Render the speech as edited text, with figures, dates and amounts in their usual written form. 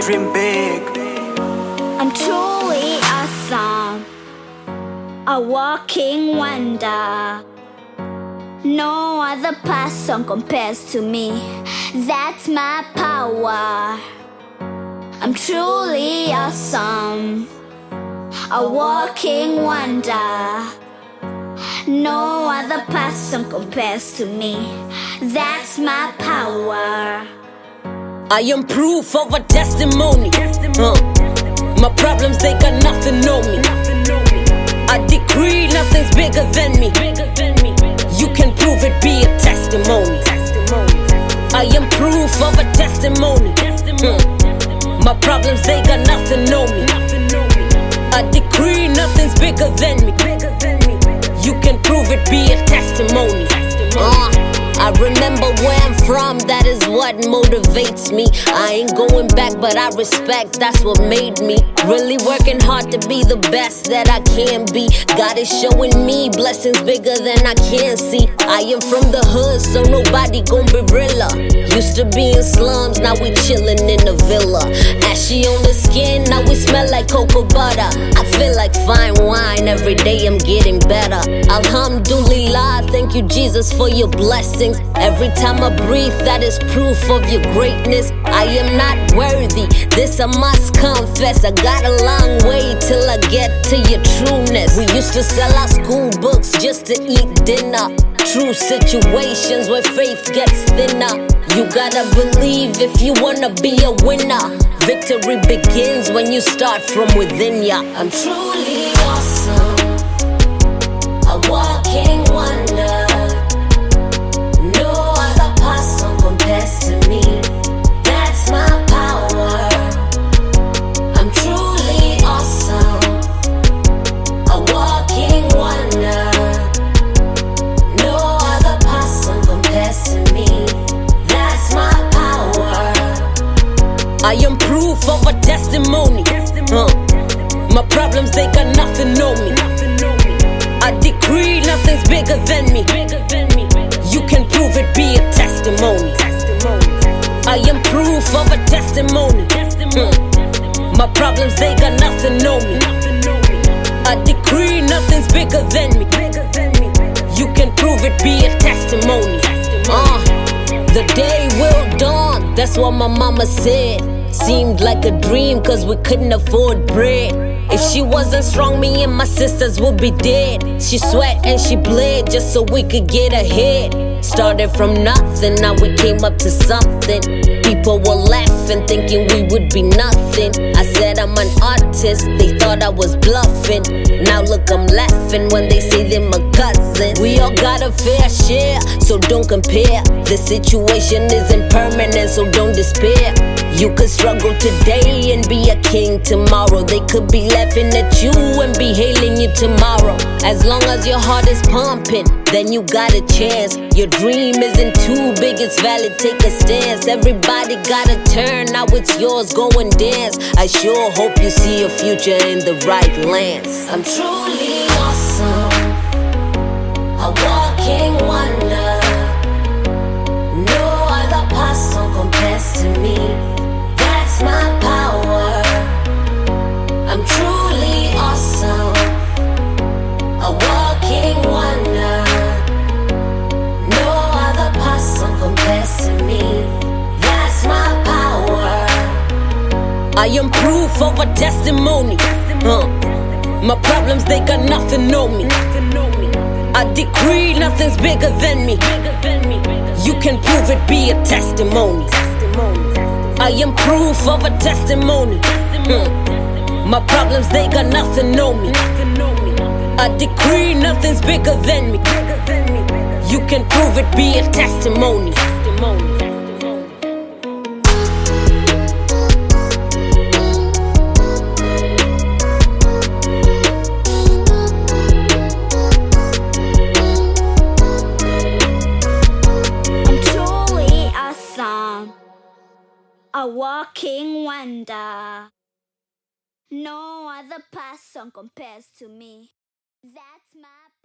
dream big. I'm truly awesome, a walking wonder. No other person compares to me. That's my power. I'm truly awesome, a walking wonder. No other person compares to me. That's my power. I am proof of a testimony. My problems, they got nothing on me. I decree nothing's bigger than me. You can prove it, be a testimony. I am proof of a testimony. My problems, they got nothing on me. I decree nothing's bigger than me. You can prove it, be a testimony. I remember where I'm from, that is what motivates me. I ain't going back, but I respect, that's what made me. Really working hard to be the best that I can be. God is showing me blessings bigger than I can see. I am from the hood, so nobody gon' be realer. Used to be in slums, now we chillin' in a villa. Ashy on the skin, now we smell like cocoa butter. I feel like fine wine, every day I'm getting better. Alhamdulillah, thank you Jesus for your blessings. Every time I breathe, that is proof of your greatness. I am not worthy, this I must confess. I got a long way till I get to your trueness. We used to sell our school books just to eat dinner. True situations where faith gets thinner. You gotta believe if you wanna be a winner. Victory begins when you start from within ya. I'm truly awesome, a walking wonder. Compares to me, that's my power. I'm truly awesome, a walking wonder. No other person compares to me, that's my power. I am proof of a testimony. My problems, they got nothing on me. I decree nothing's bigger than me. You can prove it, be a testimony. I am proof of a testimony. My problems, they got nothing on me. I decree nothing's bigger than me. You can prove it, be a testimony. The day will dawn, that's what my mama said. Seemed like a dream, cause we couldn't afford bread. If she wasn't strong, me and my sisters would be dead. She sweat and she bled just so we could get ahead. Started from nothing, now we came up to something. People were laughing, thinking we would be nothing. I said I'm an artist, they thought I was bluffing. Now look, I'm laughing when they say they're my cousins. We all got a fair share, so don't compare. The situation isn't permanent, so don't despair. You could struggle today and be a king tomorrow. They could be laughing at you and be hailing you tomorrow. As long as your heart is pumping, then you got a chance. Your dream isn't too big, it's valid, take a stance. Everybody got a turn, now it's yours, go and dance. I sure hope you see your future in the right lands. I'm truly awesome, a walking wonder. No other person compares to me. That's my power. I'm truly awesome, a walking wonder. No other person compares to me. That's my power. I am proof of a testimony. My problems, they got nothing on me. I decree nothing's bigger than me. You can prove it, be a testimony. I am proof of a testimony. My problems, they got nothing on me. I decree nothing's bigger than me. You can prove it, be a testimony. I'm truly awesome, a walking wonder. No other person compares to me. That's my